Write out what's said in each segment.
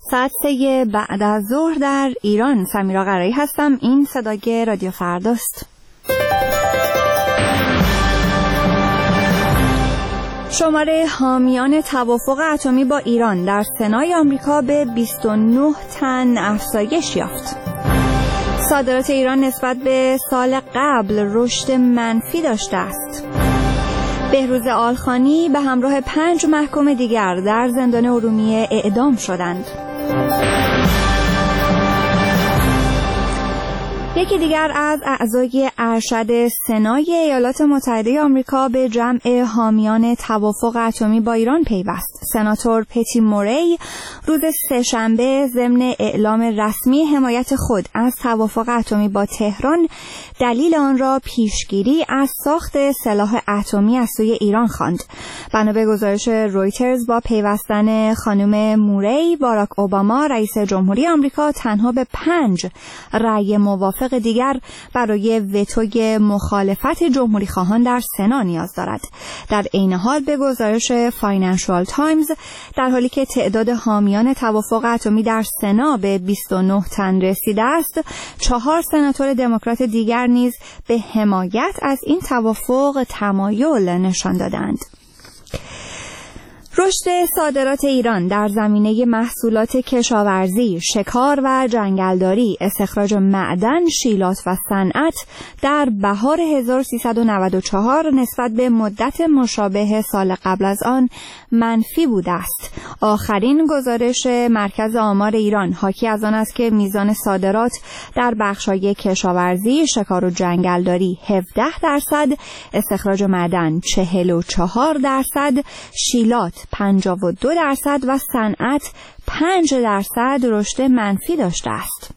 ساعت 3 بعد از ظهر در ایران. سمیرا قرایی هستم. این صدای رادیو فرداست. شماره حامیان توافق اتمی با ایران در سنای آمریکا به 29 تن افزایش یافت. صادرات ایران نسبت به سال قبل رشد منفی داشته است. بهروز آلخانی به همراه 5 محکوم دیگر در زندان ارومیه اعدام شدند. یکی دیگر از اعضای ارشد سنای ایالات متحده آمریکا به جمع حامیان توافق اتمی با ایران پیوست. سناتور پتی موری روز سه‌شنبه ضمن اعلام رسمی حمایت خود از توافق اتمی با تهران دلیل آن را پیشگیری از ساخت سلاح اتمی از سوی ایران خواند. بنا به گزارش رویترز با پیوستن خانم موری، باراک اوباما رئیس جمهوری آمریکا تنها به 5 رأی موافق دیگر برای وتوی مخالفت جمهوری خواهان در سنا نیاز دارد. در عین حال به گزارش فاینانشال تایمز در حالی که تعداد حامیان توافق اتمی در سنا به 29 تن رسیده است، 4 سناتور دموکرات دیگر نیز به حمایت از این توافق تمایل نشان دادند. رشد صادرات ایران در زمینه محصولات کشاورزی، شکار و جنگلداری، استخراج معدن، شیلات و صنعت در بهار 1394 نسبت به مدت مشابه سال قبل از آن منفی بوده است. آخرین گزارش مرکز آمار ایران حاکی از آن است که میزان صادرات در بخش‌های کشاورزی، شکار و جنگلداری 17%، استخراج معدن 44%، شیلات 52% و صنعت 5% رشد منفی داشته است.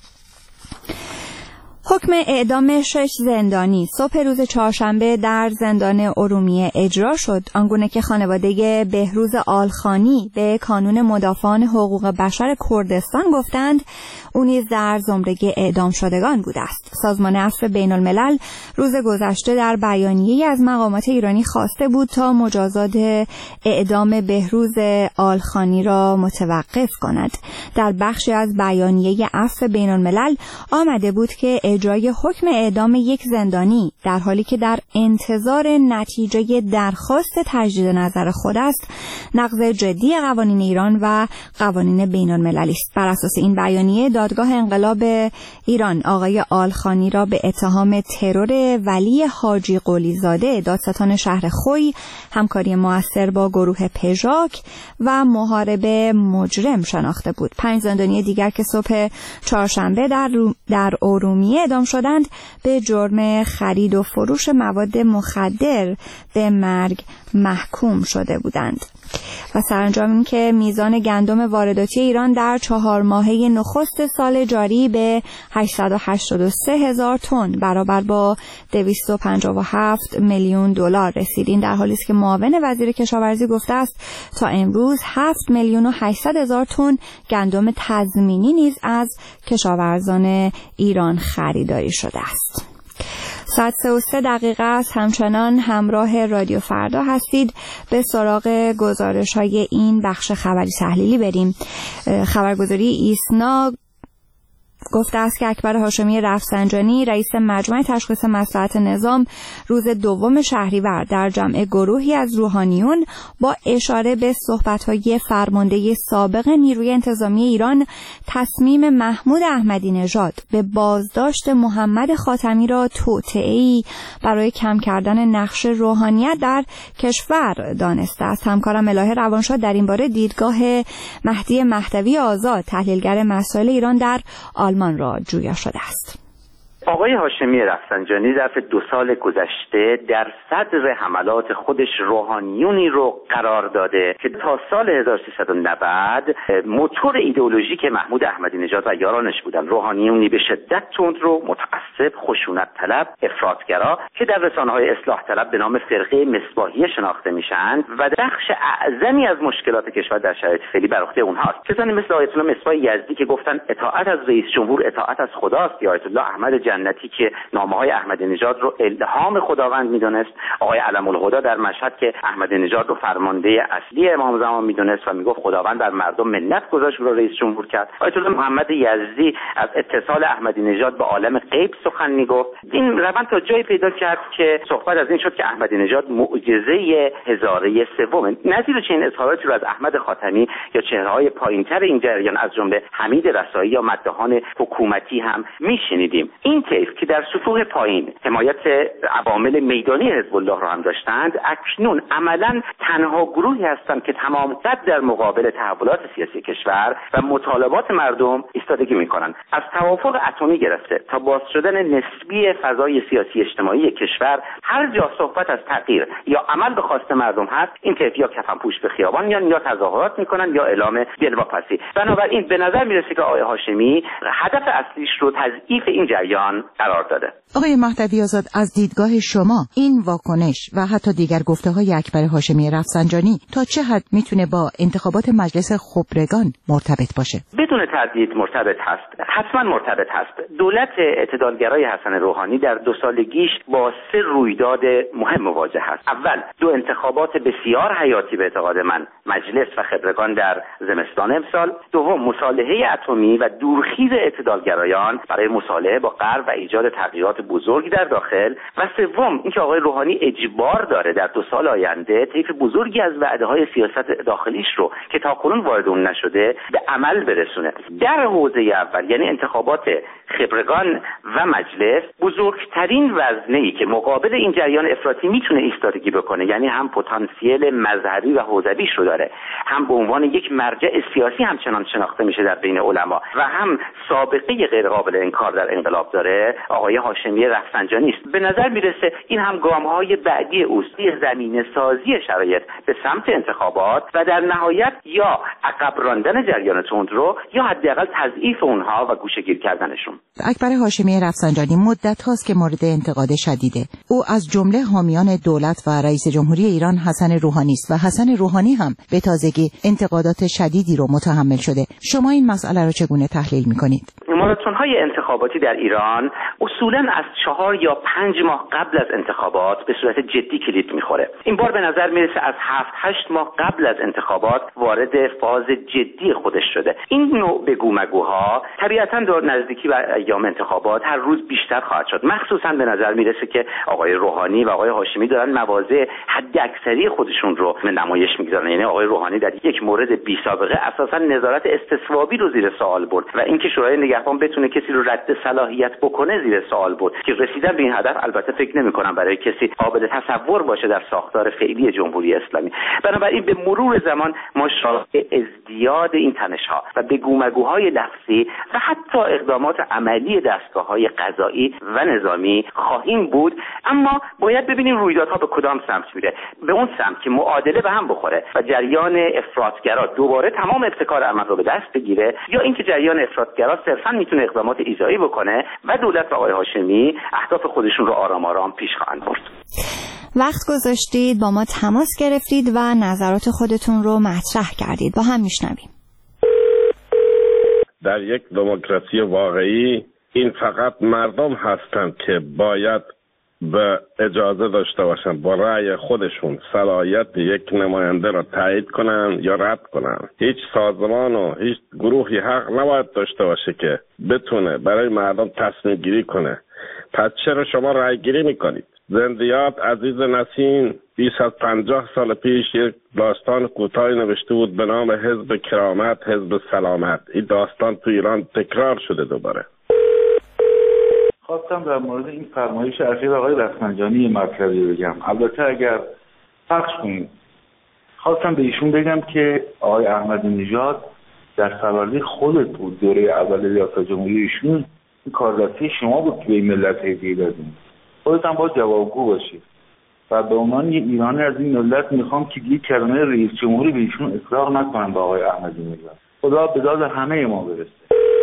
حکم اعدام 6 زندانی صبح روز چهارشنبه در زندان ارومیه اجرا شد، آنگونه که خانواده بهروز آلخانی به کانون مدافعان حقوق بشر کردستان گفتند او نیز در زمره اعدام شدگان بوده است. سازمان عفو بین الملل روز گذشته در بیانیه‌ای از مقامات ایرانی خواسته بود تا مجازات اعدام بهروز آلخانی را متوقف کند. در بخشی از بیانیه عفو بین الملل آمده بود که اجرای حکم اعدام یک زندانی در حالی که در انتظار نتیجه درخواست تجدید نظر خود است، نقض جدی قوانین ایران و قوانین بین المللی است. بر اساس این بیانیه دادگاه انقلاب ایران آقای آلخانی را به اتهام ترور ولی حاجی قلیزاده دادستان شهر خوی، همکاری مؤثر با گروه پژاک و محاربه مجرم شناخته بود. 5 زندانی دیگر که صبح چهارشنبه در ارومیه اعدام شدند به جرم خرید و فروش مواد مخدر به مرگ محکوم شده بودند. و سرانجام این که میزان گندم وارداتی ایران در 4 ماهه نخست سال جاری به 883,000 تن برابر با 257 میلیون دلار رسید. این در حالی است که معاون وزیر کشاورزی گفته است تا امروز 7,800,000 تن گندم تضمینی نیز از کشاورزان ایران خریداری شده است. ساعت 3:03 است. همچنان همراه رادیو فردا هستید. به سراغ گزارش‌های این بخش خبری تحلیلی بریم. خبرگزاری ایسنا گفته است که اکبر هاشمی رفسنجانی رئیس مجمع تشخیص مصلحت نظام روز 2 شهریور در جمع گروهی از روحانیون با اشاره به صحبت‌های فرمانده سابق نیروی انتظامی ایران تصمیم محمود احمدی نژاد به بازداشت محمد خاتمی را توطئه‌ای برای کم کردن نقش روحانیت در کشور دانسته است. همکارم الهه روانشاد در این باره دیدگاه مهدی مهدوی آزاد تحلیلگر مسائل ایران در آلمان را جویا شده است. آقای هاشمی رفسنجانی ظرف 2 سال گذشته در صدر حملات خودش روحانیونی رو قرار داده که تا سال 1390 موتور ایدئولوژیک محمود احمدی نژاد و یارانش بودن. روحانیونی به شدت تندرو، متعصب، خشونت طلب، افراطگرا که در رسانه‌های اصلاح طلب به نام فرقه مصباحیه شناخته میشن و بخش اعظمی از مشکلات کشور در شرایط فعلی بر عهده اونهاست. کسانی مثل آیت الله مصباح یزدی که گفتن اطاعت از رئیس جمهور اطاعت از خداست، یا آیت الله احمد جنتی که نامه‌های احمدی نژاد رو الهام خداوند میدونست، آقای علم الهدی در مشهد که احمدی نژاد رو فرمانده اصلی امام زمان میدونست و میگفت خداوند بر مردم منت گذاشت رو رئیس جمهور کرد. آیت الله محمد یزدی از اتصال احمدی نژاد به عالم غیب سخن میگفت. این روند تا جایی پیدا کرد که صحبت از این شد که احمدی نژاد معجزه هزاره سوم. نظیر چنین اظهاراتی رو از احمد خاتمی یا چهره‌های پایین‌تر این جریان از جمله حمید رسایی یا مداحان حکومتی هم میشنیدیم. این طیف که در سطوح پایین حمایت عوامل میدانی حزب الله را هم داشتند، اکنون عملاً تنها گروهی هستند که تمام قد در مقابل تحولات سیاسی کشور و مطالبات مردم ایستادگی می‌کنند. از توافق اتمی گرفته تا باز شدن نسبی فضای سیاسی اجتماعی کشور، هر جا صحبت از تغییر یا عمل به خواست مردم هست، این طیف یا کفنپوش به خیابان یا تظاهرات می‌کنند یا اعلام دلواپسی. بنابراین به نظر میرسه که آقای هاشمی هدف اصلیش رو تضعیف این جریان قرار داده. آقای مهدوی آزاد، از دیدگاه شما این واکنش و حتی دیگر گفته‌های اکبر هاشمی رفسنجانی تا چه حد میتونه با انتخابات مجلس خبرگان مرتبط باشه؟ بدون تردید مرتبط هست، حتما مرتبط هست. دولت اعتدالگرای حسن روحانی در 2 سالگیش با 3 رویداد مهم مواجه است. اول، 2 انتخابات بسیار حیاتی به اعتقاد من، مجلس و خبرگان در زمستان امسال. دوم، مصالحه اتمی و دورخیز اعتدالگرایان برای مصالحه با غرب و ایجاد تغییرات بزرگی در داخل. و سوم، اینکه آقای روحانی اجبار داره در 2 سال آینده طیف بزرگی از وعده‌های سیاست داخلیش رو که تاکنون وارد اون نشده به عمل برسونه. در حوزه اول، یعنی انتخابات خبرگان و مجلس، بزرگترین وزنه‌ای که مقابل این جریان افراطی میتونه ایستادگی بکنه، یعنی هم پتانسیل مظهری و حوزویش رو داره، هم به عنوان یک مرجع سیاسی همچنان شناخته میشه در بین علما و هم سابقه غیر قابل انکار در انقلاب داره، آقای هاشمی رفسنجانی است. به نظر میرسه این هم گام‌های بعدی اوست، زمینه سازی شرایط به سمت انتخابات و در نهایت یا عقب راندن جریان تندرو یا حداقل تضعیف اونها و گوشه‌گیر کردنشون. اکبر هاشمی رفسنجانی مدت هاست که مورد انتقاد شدیده. او از جمله حامیان دولت و رئیس جمهوری ایران حسن روحانی است و حسن روحانی هم به تازگی انتقادات شدیدی رو متحمل شده. شما این مسئله رو چگونه تحلیل می‌کنید؟ ماراتون‌های انتخاباتی در ایران اصولاً از 4 یا 5 ماه قبل از انتخابات به صورت جدی کلید می‌خوره. این بار به نظر میرسه از 7-8 ماه قبل از انتخابات وارد فاز جدی خودش شده. این نوع بگو-مگوها طبیعتاً در نزدیکی و ایام انتخابات هر روز بیشتر خواهد شد. مخصوصاً به نظر میرسه که آقای روحانی و آقای هاشمی دارن مواضع حداکثری خودشون رو به نمایش میگذارن. یعنی آقای روحانی در یک مورد بی سابقه اساساً نظارت استصوابی رو زیر سوال برد و اینکه شورای نگهبان بتونه کسی رو رد صلاحیت بکنه زیر سوال برد که رسیدن به این هدف البته فکر نمی‌کنم برای کسی قابل تصور باشه در ساختار فعلی جمهوری اسلامی. بنابراین به مرور زمان ما شاهد ازدیاد این تنش‌ها و بگو-مگوهای لفظی و حتی اقدامات عملی دستگاه‌های قضایی و نظامی خواهیم بود، اما باید ببینیم رویدادها به کدام سمت میره. به اون سمت که معادله به هم بخوره و جریان افراطگرا دوباره تمام ابتکار عمل رو به دست بگیره، یا اینکه جریان افراطگرا صرفاً میتونه اقدامات ایذایی بکنه و دولت و آقای هاشمی اهداف خودشون رو آرام آرام پیش خواهند برد. وقت گذاشتید، با ما تماس گرفتید و نظرات خودتون رو مطرح کردید. با هم میشنویم. در یک دموکراسی واقعی این فقط مردم هستند که باید به اجازه داشته باشن با رأی خودشون صلاحیت یک نماینده را تایید کنن یا رد کنن. هیچ سازمان و هیچ گروهی حق نباید داشته باشه که بتونه برای مردم تصمیم گیری کنه. پس چرا شما رأی گیری میکنید؟ زندیات عزیز نسیم 250 سال پیش یک داستان کوتاهی نوشته بود به نام حزب کرامت، حزب سلامت. این داستان تو ایران تکرار شده دوباره. خواستم در مورد این فرمایش اخیر آقای رفسنجانی مطلبی بگم. البته اگر پخش کنید، خواستم به ایشون بگم که آقای احمدی نژاد در سوالی خودت بود دوره اول ریاست جمهوری ایشون این کاردستی شما بود که به این ملت هدیه دادیم. خودت هم باید جوابگو باشید و به عنوان یه ایرانی از این ملت میخوام که یک کلمه رئیس جمهوری به ایشون اطلاق نکنن به آقای احمدی نژاد. خدا به داد همه ما برسه.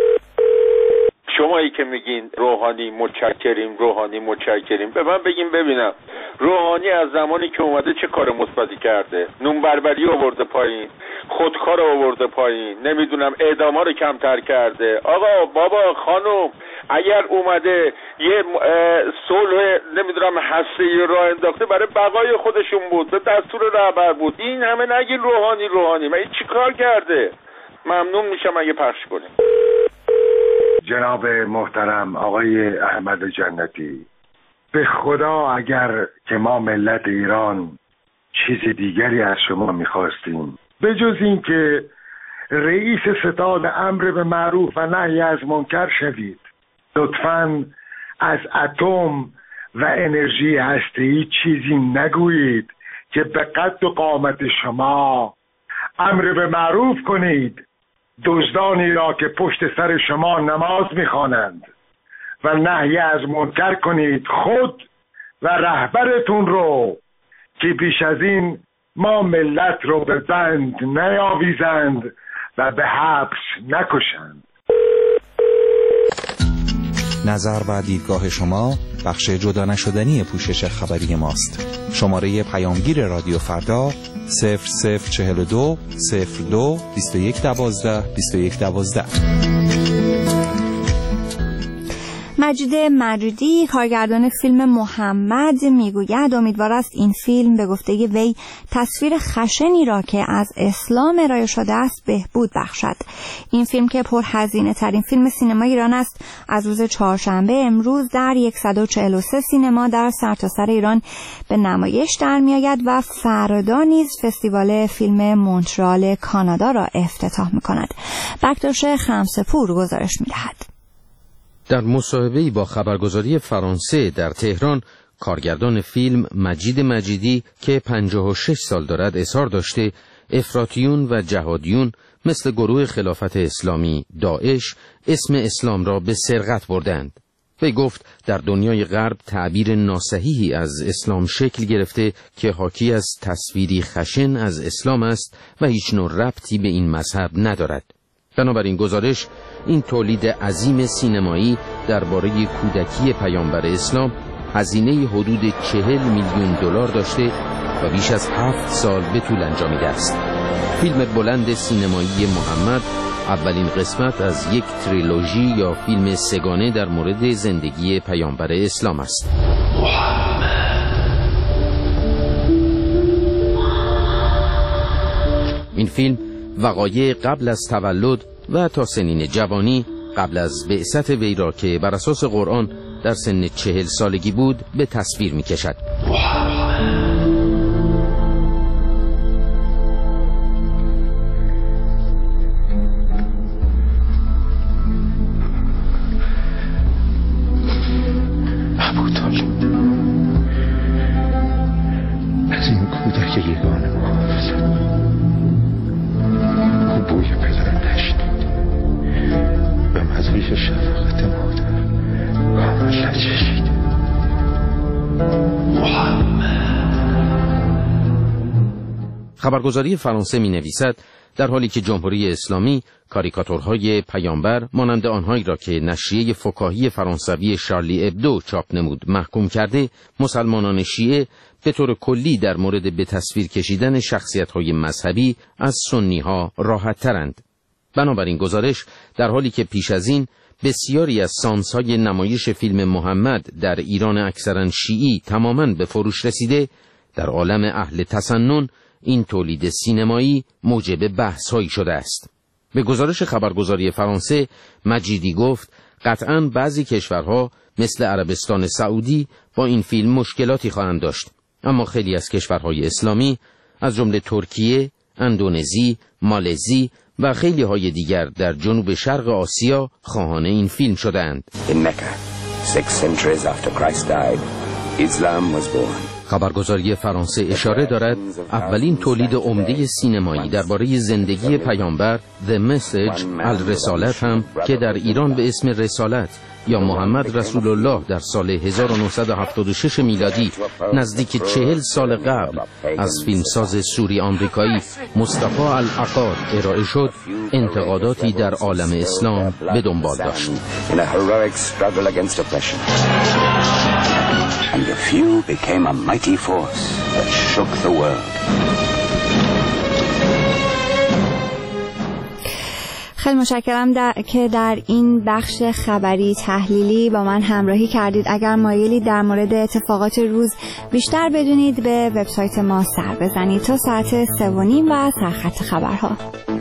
شمایی که میگین روحانی متشکریم به من بگین ببینم روحانی از زمانی که اومده چه کار مثبتی کرده؟ نون بربری آورده پایین، خودکار آورده پایین، نمیدونم اعداما رو کمتر کرده. آقا بابا خانم اگر اومده یه صلح نمیدونم هسته‌ای راه انداخته برای بقای خودشون بود، به دستور رهبر بود. این همه نگین روحانی من این چی کار کرده؟ ممنون میشم اگه پخش کنیم. جناب محترم آقای احمد جنتی، به خدا اگر که ما ملت ایران چیز دیگری از شما میخواستیم به جز این که رئیس ستاد امر به معروف و نهی از منکر شوید، لطفاً از اتم و انرژی هسته‌ای چیزی نگویید که به قد و قامت شما امر به معروف کنید دزدانی را که پشت سر شما نماز میخوانند و نهی از منکر کنید خود و رهبرتون رو که بیش از این ما ملت رو به بند نیاویزند و به حبس نکشند. نظر و دیدگاه شما بخش جدا نشدنی پوشش خبری ماست. شماره پیامگیر رادیو فردا 0042 02 2112 2112. مجید مجیدی کارگردان فیلم محمد میگوید امیدوار است این فیلم به گفته وی تصویر خشنی را که از اسلام ارائه شده است بهبود بخشد. این فیلم که پرهزینه ترین فیلم سینما ایران است از روز چهارشنبه امروز در 143 سینما در سرتاسر ایران به نمایش در می آید و فردا نیز فستیوال فیلم مونترال کانادا را افتتاح می کند. بکتوش خمسپور گزارش می دهد. در مصاحبه‌ای با خبرگزاری فرانسه در تهران، کارگردان فیلم مجید مجیدی که 56 سال دارد اظهار داشته افراطیون و جهادیون مثل گروه خلافت اسلامی داعش اسم اسلام را به سرقت بردند. وی گفت در دنیای غرب تعبیر ناصحیحی از اسلام شکل گرفته که حاکی از تصویری خشن از اسلام است و هیچ نوع ربطی به این مذهب ندارد. بنابراین گزارش این تولید عظیم سینمایی درباره کودکی پیامبر اسلام هزینه حدود 40 میلیون دلار داشته و بیش از 7 سال به طول انجامیده است. فیلم بلند سینمایی محمد اولین قسمت از یک تریلوژی یا فیلم سگانه در مورد زندگی پیامبر اسلام است. این فیلم وقایع قبل از تولد و تا سنین جوانی قبل از بعثت وی را که بر اساس قرآن در سن 40 سالگی بود به تصویر می کشد. از این کودک یگانه محافظت او بوی پدر نشنید و مزریش شفقت مادر کامل نچشید. خبرگزاری فرانسه می نویسد در حالی که جمهوری اسلامی کاریکاتورهای پیامبر مانند آنهایی را که نشریه فکاهی فرانسوی شارلی ابدو چاپ نمود محکوم کرده، مسلمانان شیعه به طور کلی در مورد به تصویر کشیدن شخصیت‌های مذهبی از سنی‌ها راحت‌ترند. بنابراین گزارش در حالی که پیش از این بسیاری از سانس‌های نمایش فیلم محمد در ایران اکثراً شیعی تماماً به فروش رسیده، در عالم اهل تسنن این تولید سینمایی موجب بحث‌هایی شده است. به گزارش خبرگزاری فرانسه، مجیدی گفت قطعاً بعضی کشورها مثل عربستان سعودی با این فیلم مشکلاتی خواهند داشت، اما خیلی از کشورهای اسلامی از جمله ترکیه، اندونزی، مالزی و خیلی های دیگر در جنوب شرق آسیا خواهان این فیلم شدند. In Mecca, 6 centuries after Christ died, Islam was born. خبرگزاری فرانسه اشاره دارد اولین تولید عمده سینمایی درباره زندگی پیامبر The Message الرسالت هم که در ایران به اسم رسالت یا محمد رسول الله در سال 1976 میلادی نزدیک 40 سال قبل از فیلمساز سوری آمریکایی مصطفی العقاد ارائه شد، انتقاداتی در عالم اسلام به دنبال داشت. And the few became a mighty force that shook the world. خیلی متشکرم که در این بخش خبری تحلیلی با من همراهی کردید. اگر مایلید در مورد اتفاقات روز بیشتر بدونید به وبسایت ما سر بزنید. تا ساعت 3:30 و سرخط خبرها.